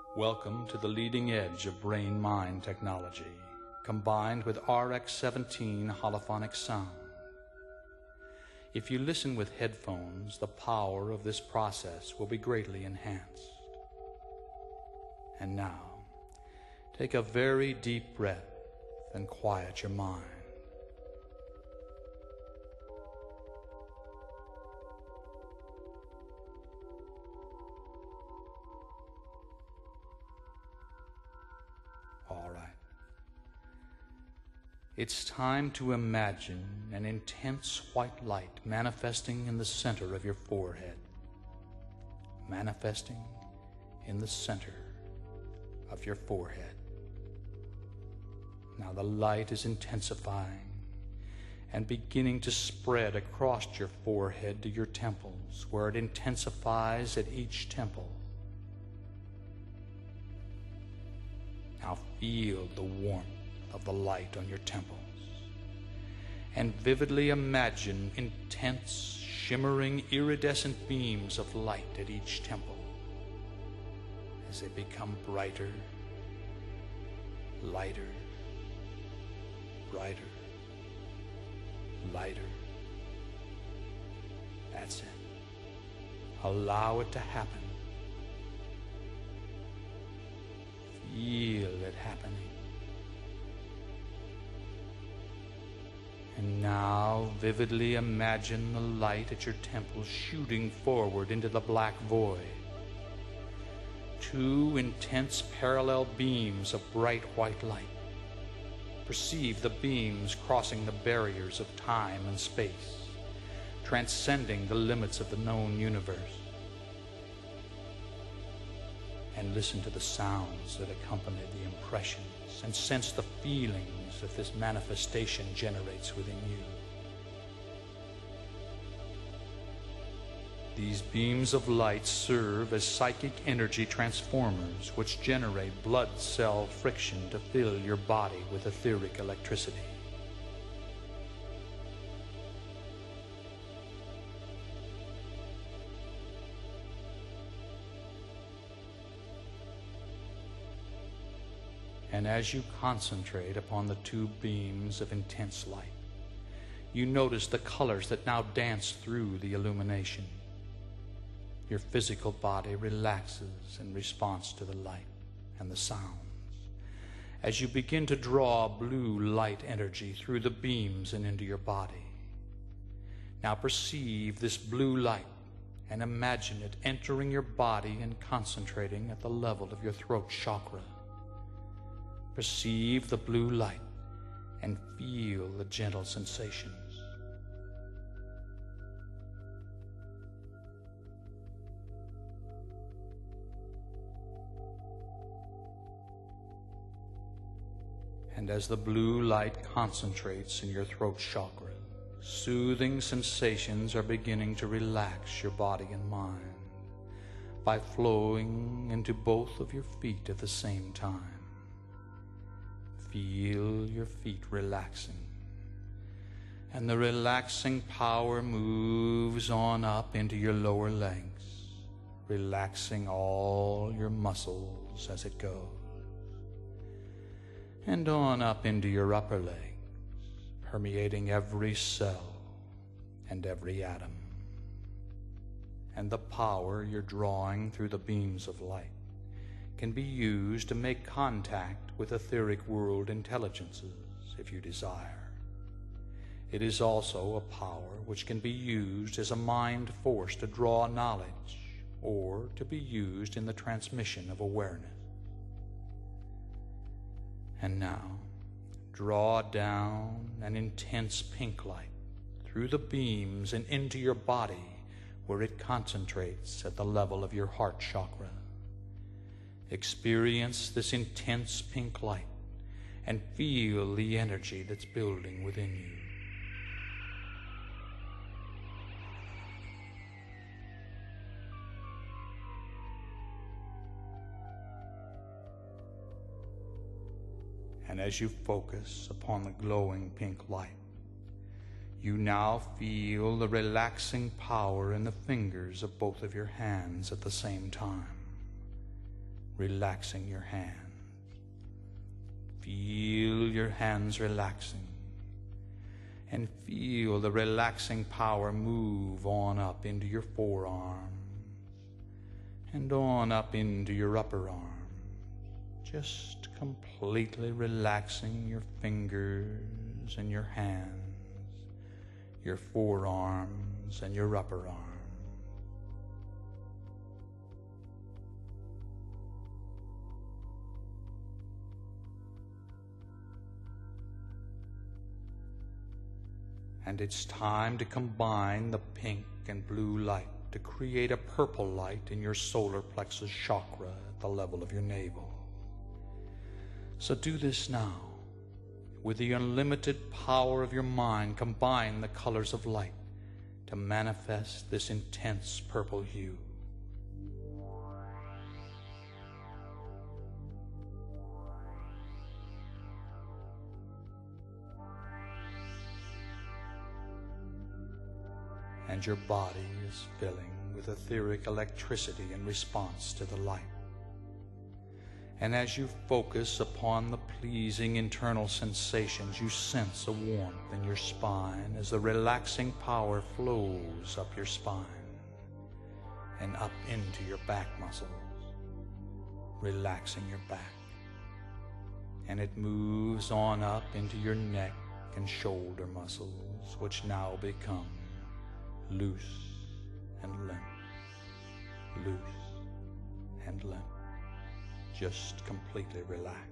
Welcome to the leading edge of brain-mind technology, combined with RX-17 holophonic sound. If you listen with headphones, the power of this process will be greatly enhanced. And now, take a very deep breath and quiet your mind. All right. It's time to imagine an intense white light manifesting in the center of your forehead. Manifesting in the center of your forehead. Now the light is intensifying and beginning to spread across your forehead to your temples, where it intensifies at each temple. Now feel the warmth of the light on your temples, and vividly imagine intense, shimmering, iridescent beams of light at each temple as they become brighter, lighter, brighter, lighter. That's it. Allow it to happen. Feel it happening. And now vividly imagine the light at your temple shooting forward into the black void. Two intense parallel beams of bright white light. Perceive the beams crossing the barriers of time and space, transcending the limits of the known universe. And listen to the sounds that accompany the impressions, and sense the feelings that this manifestation generates within you. These beams of light serve as psychic energy transformers, which generate blood cell friction to fill your body with etheric electricity. And as you concentrate upon the two beams of intense light, you notice the colors that now dance through the illumination. Your physical body relaxes in response to the light and the sounds, as you begin to draw blue light energy through the beams and into your body. Now perceive this blue light and imagine it entering your body and concentrating at the level of your throat chakra. Perceive the blue light and feel the gentle sensations. And as the blue light concentrates in your throat chakra, soothing sensations are beginning to relax your body and mind by flowing into both of your feet at the same time. Feel your feet relaxing, and the relaxing power moves on up into your lower legs, relaxing all your muscles as it goes, and on up into your upper legs, permeating every cell and every atom. And the power you're drawing through the beams of light can be used to make contact with etheric world intelligences if you desire. It is also a power which can be used as a mind force to draw knowledge, or to be used in the transmission of awareness. And now, draw down an intense pink light through the beams and into your body, where it concentrates at the level of your heart chakra. Experience this intense pink light and feel the energy that's building within you. And as you focus upon the glowing pink light, you now feel the relaxing power in the fingers of both of your hands at the same time. relaxing your hands. Feel your hands relaxing, and feel the relaxing power move on up into your forearms and on up into your upper arms, just completely relaxing your fingers and your hands, your forearms and your upper arms. And it's time to combine the pink and blue light to create a purple light in your solar plexus chakra at the level of your navel. So do this now. With the unlimited power of your mind, combine the colors of light to manifest this intense purple hue. And your body is filling with etheric electricity in response to the light. And as you focus upon the pleasing internal sensations, you sense a warmth in your spine as the relaxing power flows up your spine and up into your back muscles, relaxing your back. And it moves on up into your neck and shoulder muscles, which now become loose and limp, loose and limp, just completely relaxed.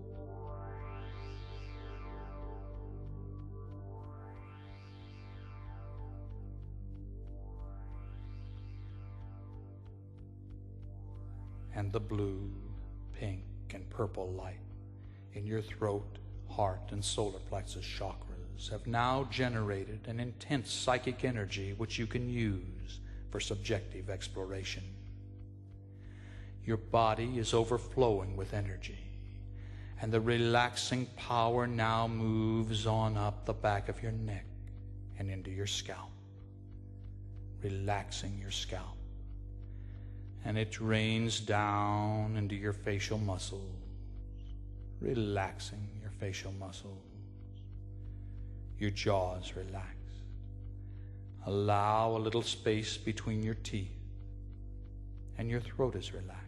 And the blue, pink, and purple light in your throat, heart, and solar plexus chakras have now generated an intense psychic energy which you can use for subjective exploration. Your body is overflowing with energy, and the relaxing power now moves on up the back of your neck and into your scalp, relaxing your scalp. And it drains down into your facial muscles, relaxing your facial muscles. Your jaw is relaxed. Allow a little space between your teeth, and your throat is relaxed.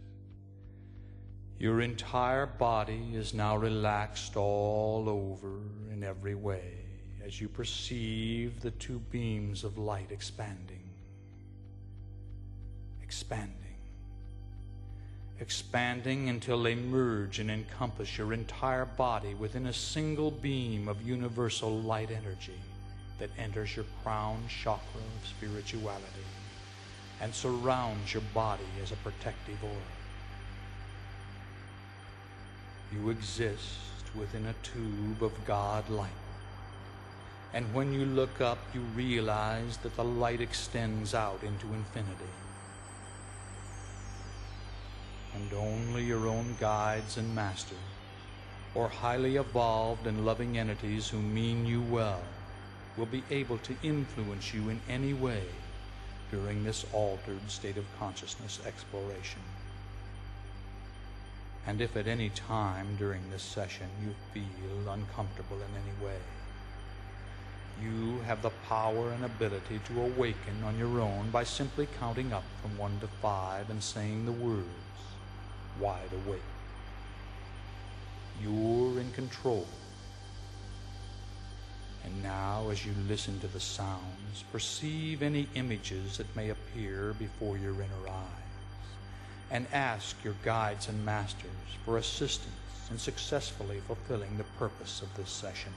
Your entire body is now relaxed all over in every way as you perceive the two beams of light expanding, expanding until they merge and encompass your entire body within a single beam of universal light energy that enters your crown chakra of spirituality and surrounds your body as a protective aura. You exist within a tube of God light, and when you look up, you realize that the light extends out into infinity. And only your own guides and masters, or highly evolved and loving entities who mean you well, will be able to influence you in any way during this altered state of consciousness exploration. And if at any time during this session you feel uncomfortable in any way, you have the power and ability to awaken on your own by simply counting up from 1 to 5 and saying the words, wide awake. You're in control. And now, as you listen to the sounds, perceive any images that may appear before your inner eyes, and ask your guides and masters for assistance in successfully fulfilling the purpose of this session.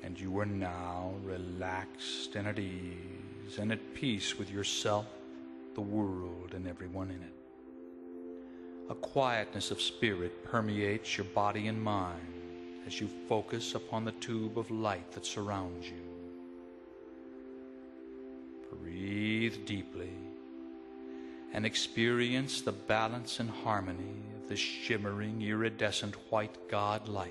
And you are now relaxed and at ease and at peace with yourself, the world, and everyone in it. A quietness of spirit permeates your body and mind as you focus upon the tube of light that surrounds you. Breathe deeply and experience the balance and harmony of the shimmering, iridescent white God light.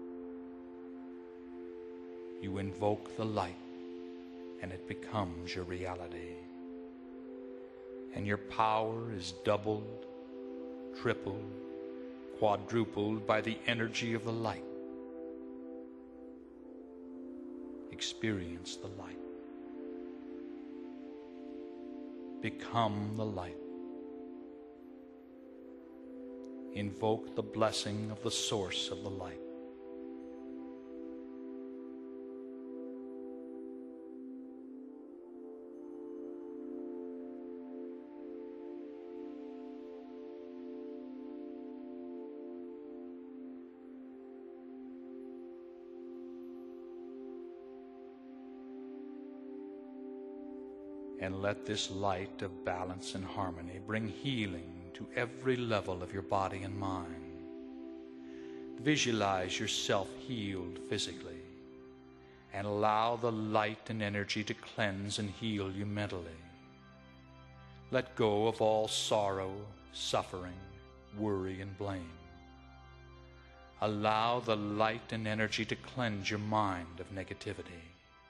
You invoke the light, and it becomes your reality. And your power is doubled, tripled, quadrupled by the energy of the light. Experience the light. Become the light. Invoke the blessing of the source of the light. And let this light of balance and harmony bring healing to every level of your body and mind. Visualize yourself healed physically, and allow the light and energy to cleanse and heal you mentally. Let go of all sorrow, suffering, worry, and blame. Allow the light and energy to cleanse your mind of negativity.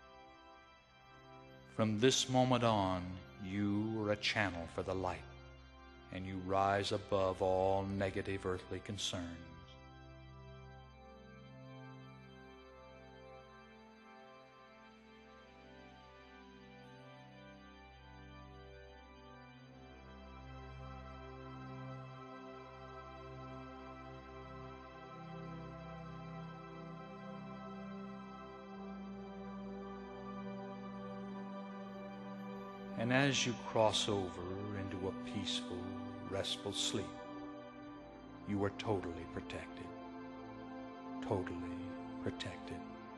From this moment on, you are a channel for the light, and you rise above all negative earthly concerns. And as you cross over into a peaceful, restful sleep, you are totally protected. Totally protected.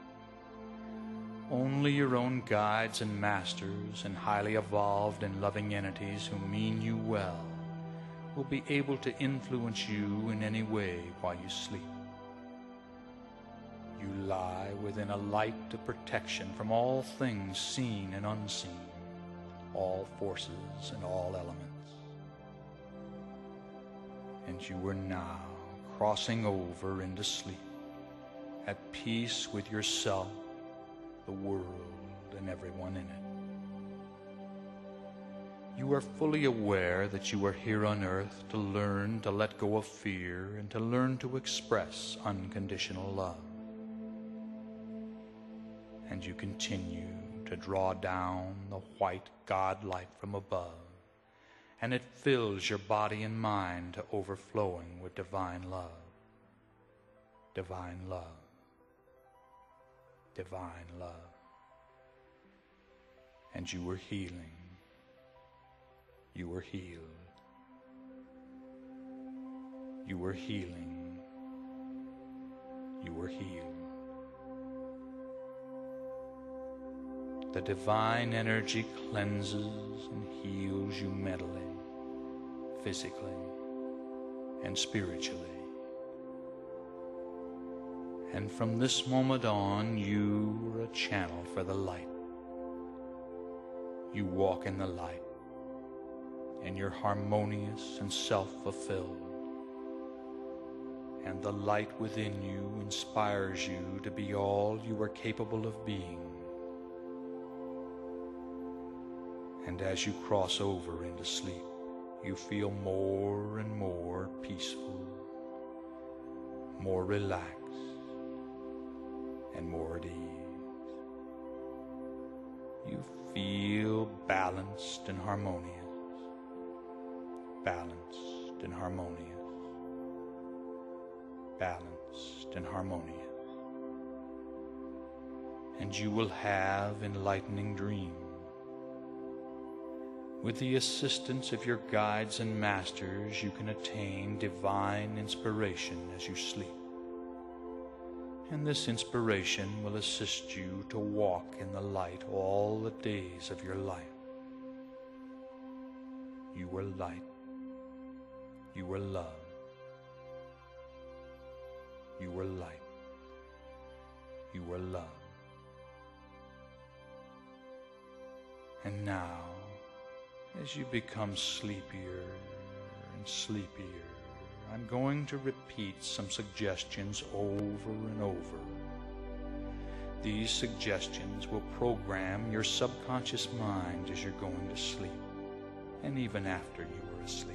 Only your own guides and masters and highly evolved and loving entities who mean you well will be able to influence you in any way while you sleep. You lie within a light of protection from all things seen and unseen, all forces and all elements. And you are now crossing over into sleep, at peace with yourself, the world, and everyone in it. You are fully aware that you are here on earth to learn to let go of fear and to learn to express unconditional love. And you continue to draw down the white God light from above, and it fills your body and mind to overflowing with divine love. Divine love. Divine love. And you are healing. You are healed. You are healing. You are healed. The divine energy cleanses and heals you mentally, physically, and spiritually. And from this moment on, you are a channel for the light. You walk in the light, and you're harmonious and self-fulfilled. And the light within you inspires you to be all you are capable of being. And as you cross over into sleep, you feel more and more peaceful, more relaxed, and more at ease. You feel balanced and harmonious, balanced and harmonious, balanced and harmonious. And you will have enlightening dreams. With the assistance of your guides and masters, you can attain divine inspiration as you sleep. And this inspiration will assist you to walk in the light all the days of your life. You are light. You are love. You are light. You are love. And now, as you become sleepier and sleepier, I'm going to repeat some suggestions over and over. These suggestions will program your subconscious mind as you're going to sleep, and even after you are asleep.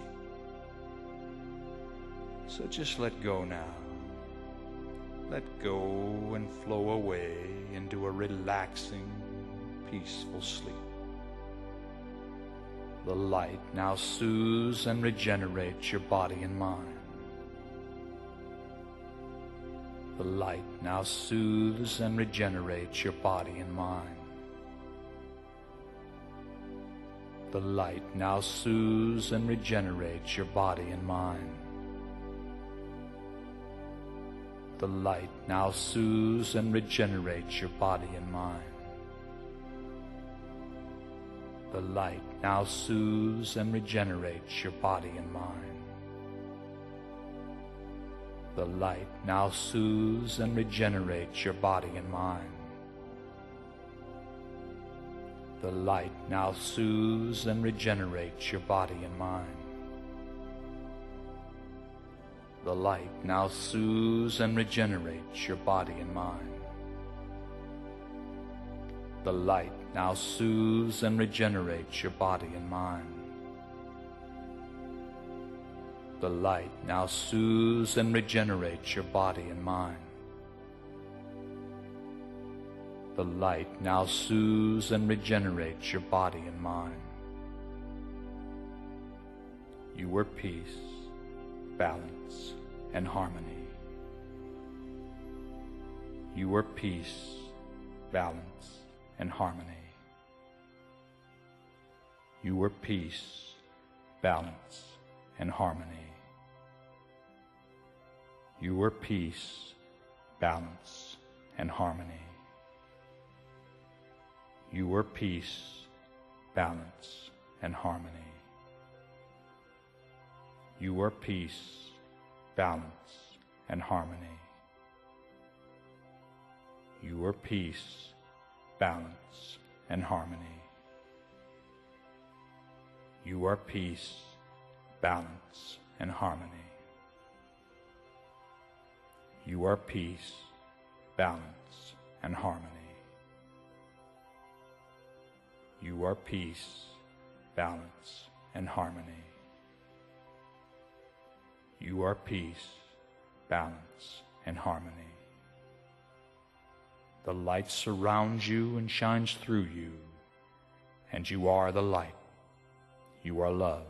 So just let go now. Let go and flow away into a relaxing, peaceful sleep. The light now soothes and regenerates your body and mind. The light now soothes and regenerates your body and mind. The light now soothes and regenerates your body and mind. The light now soothes and regenerates your body and mind. The light now soothes and regenerates your body and mind. The light now soothes and regenerates your body and mind. The light now soothes and regenerates your body and mind. The light now soothes and regenerates your body and mind. The light now soothes and regenerates your body and mind. The light now soothes and regenerates your body and mind. The light now soothes and regenerates your body and mind. You are peace, balance, and harmony. You are peace, balance, and harmony. You are peace, balance, and harmony. You are peace, balance, and harmony. You are peace, balance, and harmony. You are peace, balance, and harmony. You are peace, balance, and harmony. You are peace, balance, and harmony. You are peace, balance, and harmony. You are peace, balance, and harmony. You are peace, balance, and harmony. The light surrounds you and shines through you, and you are the light. You are love.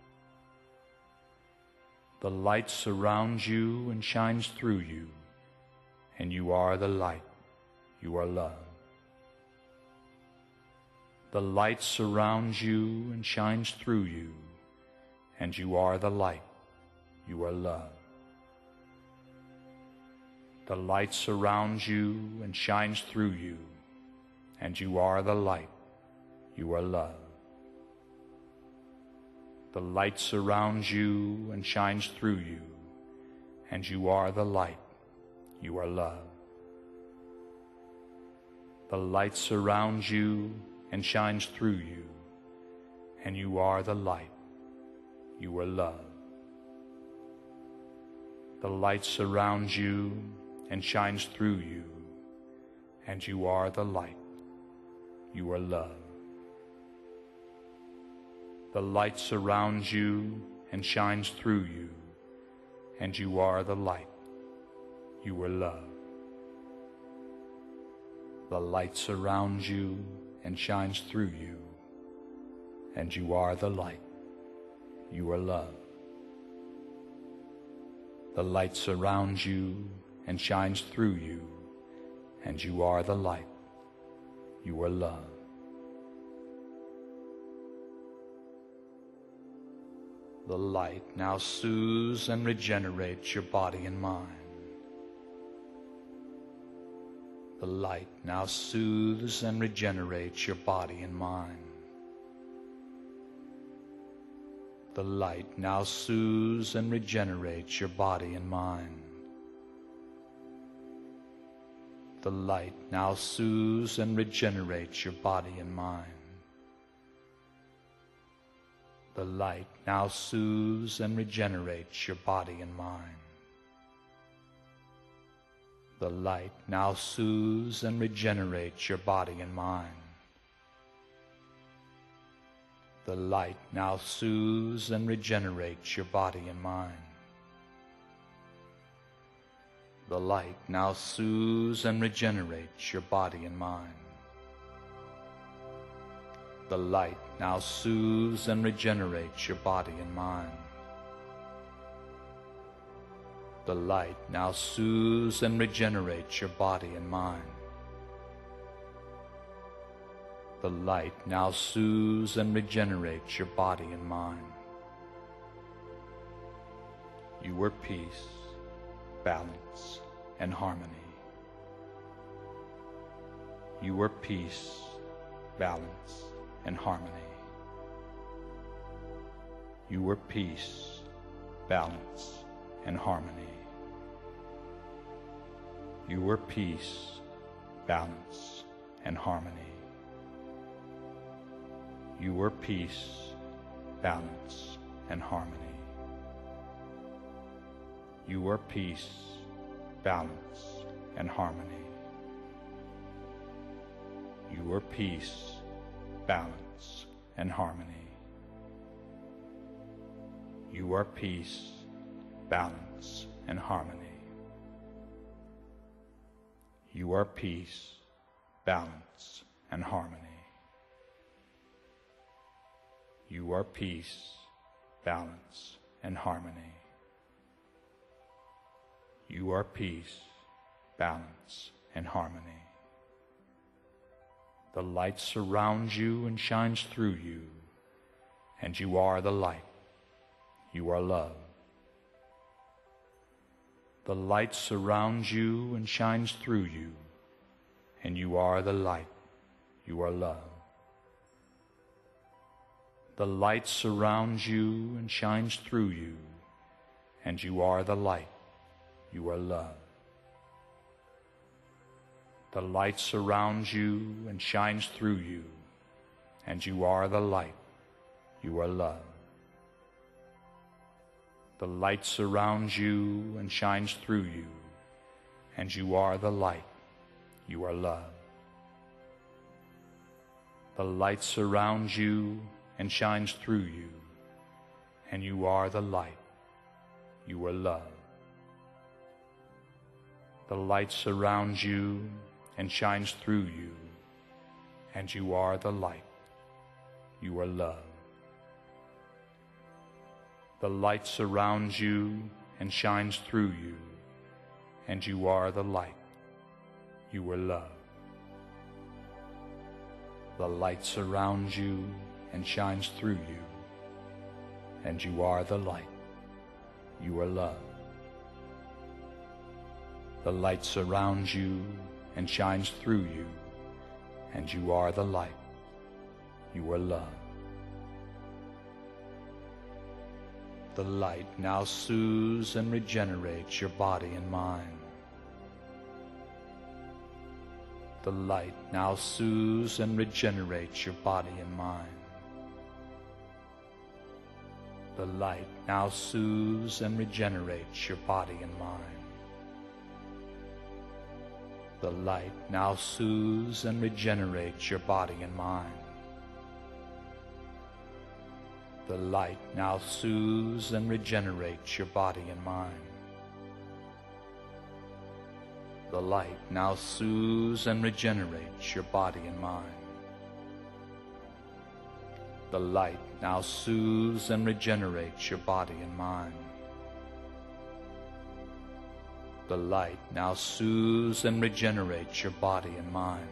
The light surrounds you and shines through you, and you are the light. You are love. The light surrounds you and shines through you, and you are the light. You are love. The light surrounds you and shines through you, and you are the light. You are love. The light surrounds you and shines through you, and you are the light. You are love. The light surrounds you and shines through you, and you are the light. You are love. The light surrounds you and shines through you, and you are the light. You are love. The light surrounds you and shines through you, and you are the light. You are love. The light surrounds you and shines through you, and you are the light. You are love. The light surrounds you and shines through you, and you are the light. You are love. The light now soothes and regenerates your body and mind. The light now soothes and regenerates your body and mind. The light now soothes and regenerates your body and mind. The light now soothes and regenerates your body and mind. The light now soothes and regenerates your body and mind. The light now soothes and regenerates your body and mind. The light now soothes and regenerates your body and mind. The light now soothes and regenerates your body and mind. The light now soothes and regenerates your body and mind. The light now soothes and regenerates your body and mind. The light now soothes and regenerates your body and mind. You were peace, balance, and harmony. You were peace, balance, and harmony. You were peace, balance, and harmony. You were peace, balance, and harmony. You were peace, balance, and harmony. You were peace, balance, and harmony. You were peace, balance, and harmony. You are peace, balance, and harmony. You are peace, balance, and harmony. You are peace, balance, and harmony. You are peace, balance, and harmony. The light surrounds you and shines through you, and you are the light. You are love. The light surrounds you and shines through you, and you are the light. You are love. The light surrounds you and shines through you, and you are the light. You are love. The light surrounds you and shines through you, and you are the light. You are love. The light surrounds you and shines through you, and you are the light. You are love. The light surrounds you and shines through you, and you are the light. You are love. The light surrounds you and shines through you, and you are the light. You are love. The light surrounds you and shines through you, and you are the light. You are love. The light surrounds you and shines through you, and you are the light. You are love. The light surrounds you and shines through you, and you are the light. You are love. The light now soothes and regenerates your body and mind. The light now soothes and regenerates your body and mind. The light now soothes and regenerates your body and mind. The light now soothes and regenerates your body and mind. The light now soothes and regenerates your body and mind. The light now soothes and regenerates your body and mind. The light now soothes and regenerates your body and mind. The light now soothes and regenerates your body and mind.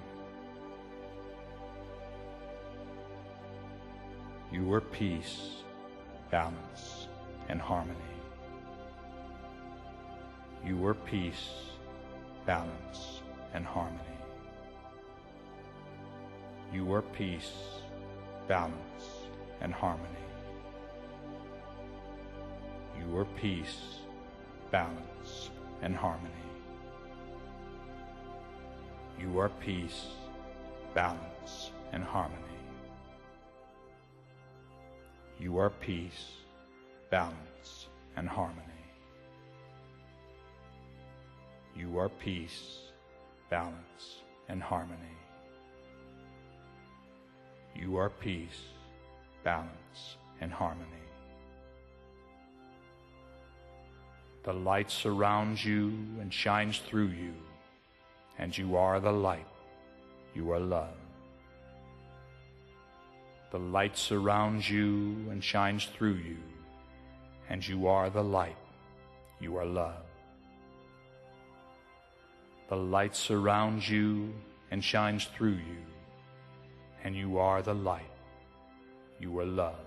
You are peace, balance, and harmony. You are peace, balance, and harmony. You are peace, balance, and harmony. You are peace, balance, and harmony. You are peace, balance, and harmony. You are peace, balance, and harmony. You are peace, balance, and harmony. You are peace, balance, and harmony. The light surrounds you and shines through you, and you are the light. You are love. The light surrounds you and shines through you, and you are the light. You are love. The light surrounds you and shines through you, and you are the light. You are love.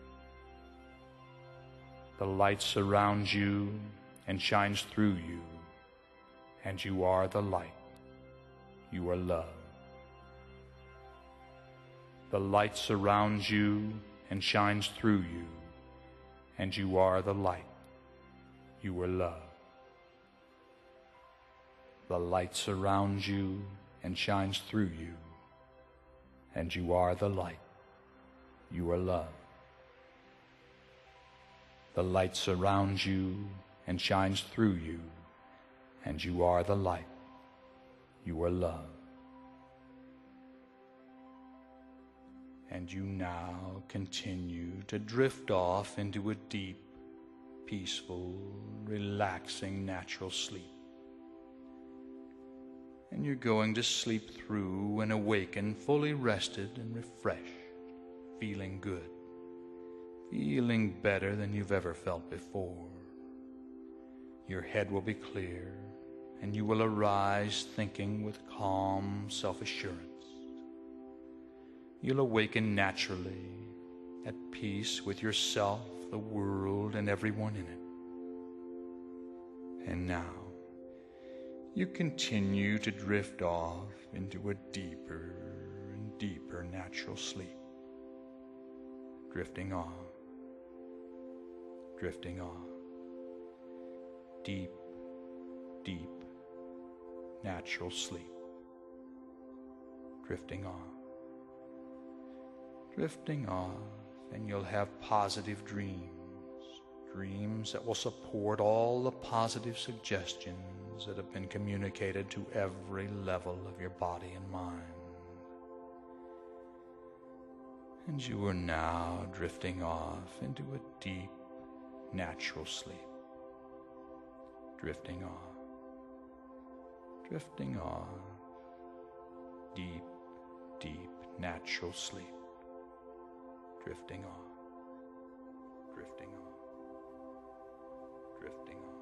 The light surrounds you and shines through you, and you are the light. You are love. The light surrounds you and shines through you, and you are the light. You are love. The light surrounds you and shines through you, and you are the light. You are love. The light surrounds you and shines through you, and you are the light. You are love. And you now continue to drift off into a deep, peaceful, relaxing, natural sleep. And you're going to sleep through and awaken fully rested and refreshed, feeling good, feeling better than you've ever felt before. Your head will be clear, and you will arise thinking with calm self-assurance. You'll awaken naturally, at peace with yourself, the world, and everyone in it. And now, you continue to drift off into a deeper and deeper natural sleep. Drifting off, drifting off. Deep, deep, natural sleep. Drifting off. Drifting off, and you'll have positive dreams. Dreams that will support all the positive suggestions that have been communicated to every level of your body and mind. And you are now drifting off into a deep, natural sleep. Drifting off, drifting off, deep, deep, natural sleep. Drifting off, drifting off, drifting off.